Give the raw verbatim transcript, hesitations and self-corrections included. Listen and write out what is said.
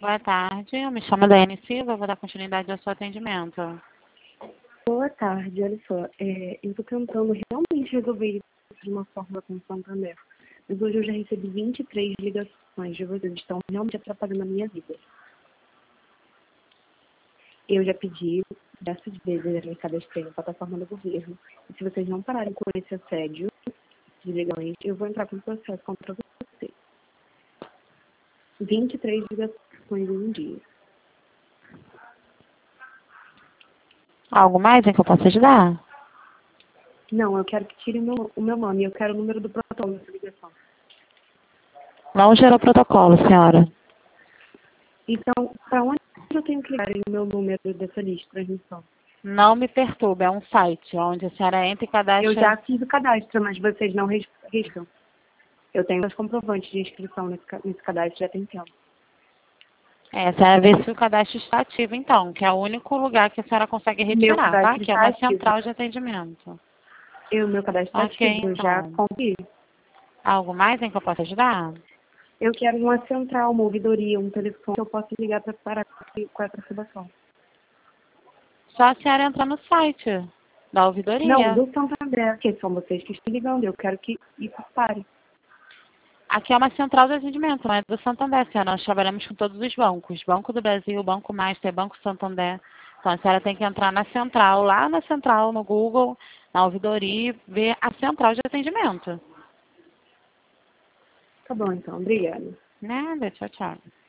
Boa tarde, eu me chamo Daiane Silva, vou dar continuidade ao seu atendimento. Boa tarde, olha só, é, eu estou tentando realmente resolver isso de uma forma com o Santander, mas hoje eu já recebi vinte e três ligações de vocês, estão realmente atrapalhando a minha vida. Eu já pedi diversas vezes, eu me cadastrei na plataforma do governo, e se vocês não pararem com esse assédio de ligações, eu vou entrar com processo contra vocês. vinte e três ligações em um dia. Algo mais em que eu possa ajudar? Não, eu quero que tire o meu, o meu nome, eu quero o número do protocolo dessa ligação. Não gerou protocolo, senhora. Então, para onde eu tenho que ligar o meu número dessa lista de transmissão? Não me perturbe, é um site onde a senhora entra e cadastra... Eu já fiz o cadastro, mas vocês não registram. Eu tenho os comprovantes de inscrição nesse, nesse cadastro já tem tempo. É, a senhora vê se o cadastro está ativo, então, que é o único lugar que a senhora consegue Meu retirar, tá? cadastro Que é está uma ativo. central de atendimento. O meu cadastro está Ok, ativo, eu já então. consegui. Algo mais em que eu possa ajudar? Eu quero uma central, uma ouvidoria, um telefone que eu possa ligar para parar com a aproximação. Só a senhora entrar no site da Não, ouvidoria. do Santander, que são vocês que estão ligando. Eu quero que isso pare. Aqui é uma central de atendimento, não é do Santander, senhora. Nós trabalhamos com todos os bancos. Banco do Brasil, Banco Master, Banco Santander. Então, a senhora tem que entrar na central, lá na central, no Google, na ouvidoria, e ver a central de atendimento. Tá bom, então. Obrigada. Nada, tchau, tchau.